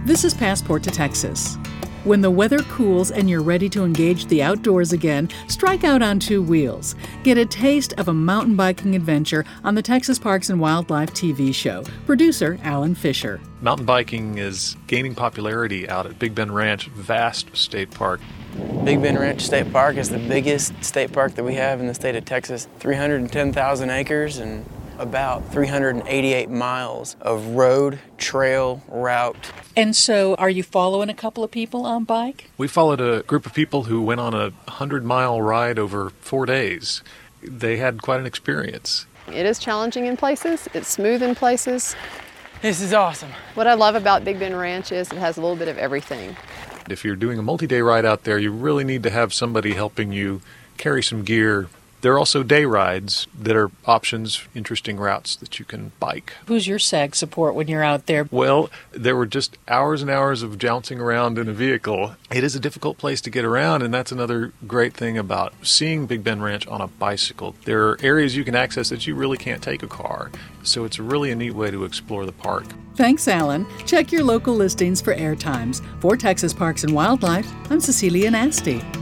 This is Passport to Texas. When the weather cools and you're ready to engage the outdoors again, strike out on two wheels. Get a taste of a mountain biking adventure on the Texas Parks and Wildlife TV show. Producer Alan Fisher. Mountain biking is gaining popularity out at Big Bend Ranch, vast state park. Big Bend Ranch State Park is the biggest state park that we have in the state of Texas. 310,000 acres and about 388 miles of road, trail, route. And so are you following a couple of people on bike? We followed a group of people who went on a 100-mile ride over 4 days. They had quite an experience. It is challenging in places. It's smooth in places. This is awesome. What I love about Big Bend Ranch is it has a little bit of everything. If you're doing a multi-day ride out there, you really need to have somebody helping you carry some gear. There are also day rides that are options, interesting routes that you can bike. Who's your SAG support when you're out there? Well, there were just hours and hours of jouncing around in a vehicle. It is a difficult place to get around, and that's another great thing about seeing Big Bend Ranch on a bicycle. There are areas you can access that you really can't take a car, so it's really a neat way to explore the park. Thanks, Alan. Check your local listings for air times. For Texas Parks and Wildlife, I'm Cecilia Nasty.